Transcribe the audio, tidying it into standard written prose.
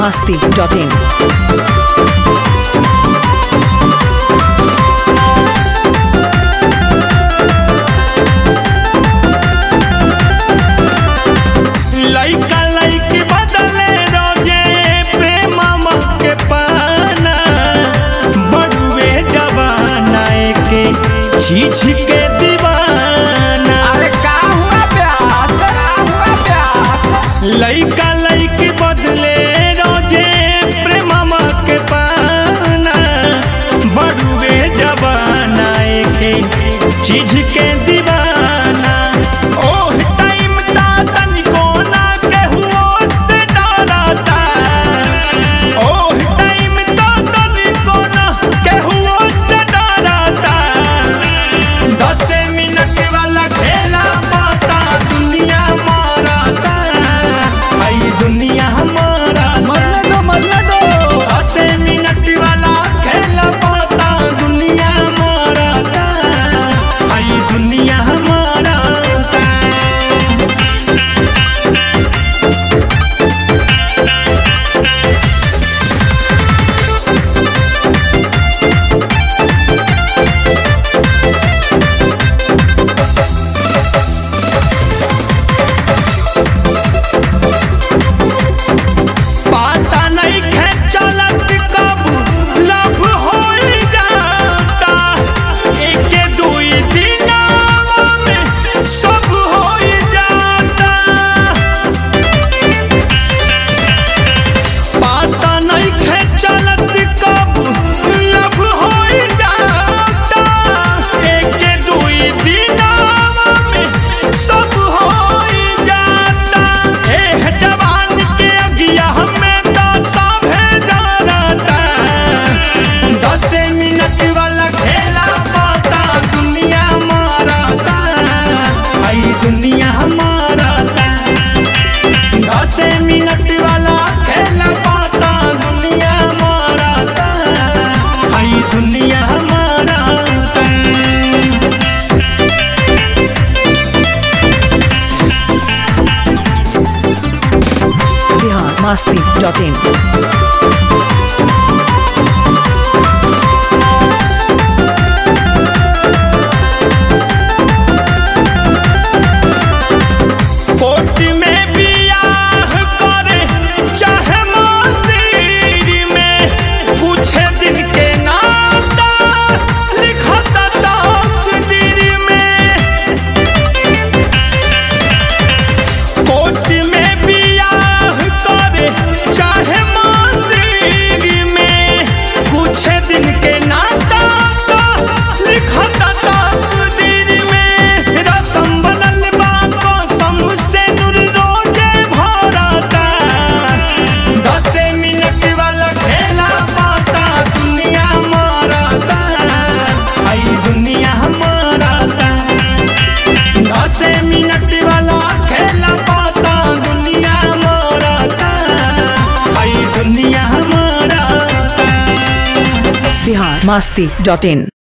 biharmasti.in. लइका लइकी बदले रोजे प्रेम के पाना बड़ुए जवाना के चीज के दीवाना। अरे का हुआ प्यास, का हुआ प्यास। लइका लइकी बदले रोजे प्रेम के पाना बड़ुए जवाना के चीज के दीवाना। ओह टाइम ता तनिको ना केहू से डरता। ओह टाइम ता तनिको ना केहू से डरता। 10 मिनट वाला खेला पाता दुनिया मारता। आई दुनिया मारता। मरने दो 10 मिनट वाला खेला पाता दुनिया मारता। आई दुनिया मारता। पाता नहीं खेचलत कब लब हो जाता। एक दुई दिन में सब हो जाता। पाता नहीं खेचलत कब लब हो जाता। एक दुई दिन में सब हो जाता। एह जवान के अगिया हमें तो सभे डरता। 10 मिनट वाला खेला पाता दुनिया मारता। आई दुनिया मारता। 10 मिनट वाला खेला पाता दुनिया मारता। आई दुनिया मारता। biharmasti.in. कोर्ट में बियाह करे चाहे मंदिर में कुछ दिन के नाता लिखता तकदीर में। कोर्ट में बियाह करे चाहे मंदिर में कुछ दिन के नाता लिखता तकदीर में। रसम बनल बा कसम से नूर रोजे भरता। 10 मिनट वाला खेला पाता दुनिया मारता। आई दुनिया मारता। 10 मिनट वाला खेला पाता दुनिया मारता। आई दुनिया मारता। biharmasti.in.